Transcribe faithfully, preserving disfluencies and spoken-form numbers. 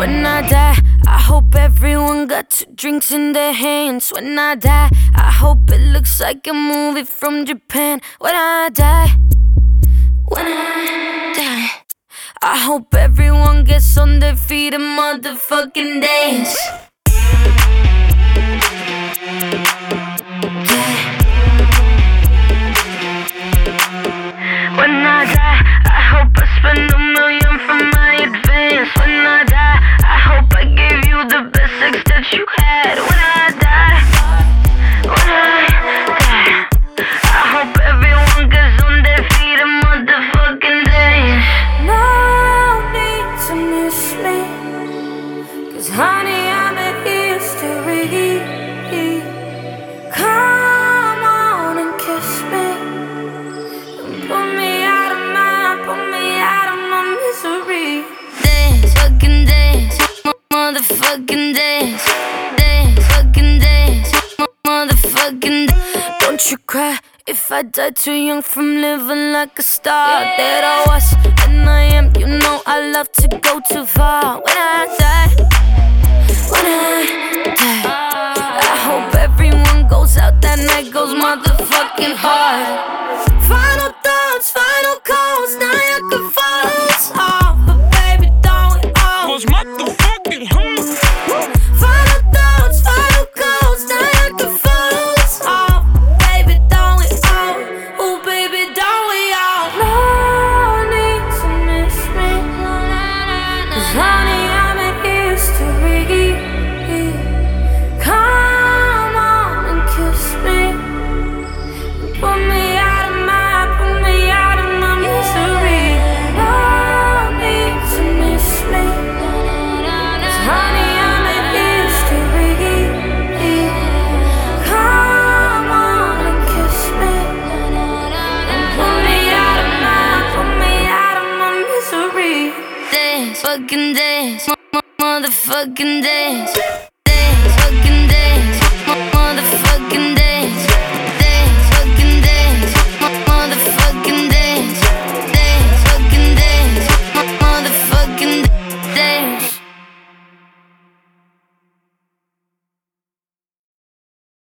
When I die, I hope everyone got two drinks in their hands. When I die, I hope it looks like a movie from Japan. When I die, when I die, I hope everyone gets on their feet and motherfucking dance. When I die, I hope I spend a million for my advance. When I die, I hope I gave you the best sex that you had. When I die, when I die, I hope everyone gets on their feet and motherfucking dance. No need to miss me, 'cause honey, I'm a history. Come on and kiss me, put me out of my, put me out of my misery. Dance, fucking dance, motherfucking dance. Dance, fucking dance, motherfucking dance. Don't you cry if I die too young from living like a star. Yeah. That I was and I am, you know I love to go too far. When I die, when I die, I hope everyone goes out that night, goes motherfucking hard. Final thoughts, final calls, now you can follow us all, but baby, don't we all goes motherfucking hard. Final thoughts, final calls, now you can follow us all, baby, don't we all? Oh, baby, don't we all? No need to miss me, 'cause honey, I'm a history. Come on and kiss me, put me out of my, put me out of my misery. No need to miss me, 'cause honey, I'm a history. Come on and kiss me, and put me out of my, put me out of my misery. Dance, fucking dance, motherfucking dance.